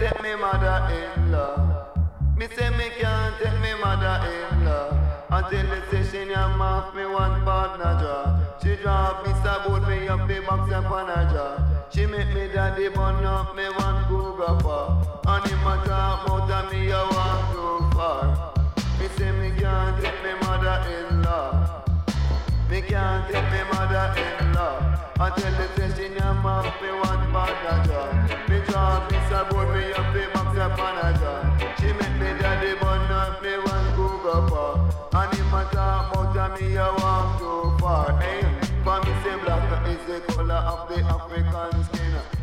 take me mother-in-law. Me say me can't take me mother-in-law. Until the session I'm off me one partner jaw. She drop me sabot me up the box up on her jaw. She make me daddy bun up me one cougar for. And him a talk about me a walk too far. Me say me can't take me mother-in-law. Me can't take me mother-in-law. Until the session I'm off me one partner jaw. Me drop me sabot me up the box up on her jaw. She make me daddy bun up me one cougar for. And him a talk about me a walk too far. Hey, for me say black is the color of the African skin.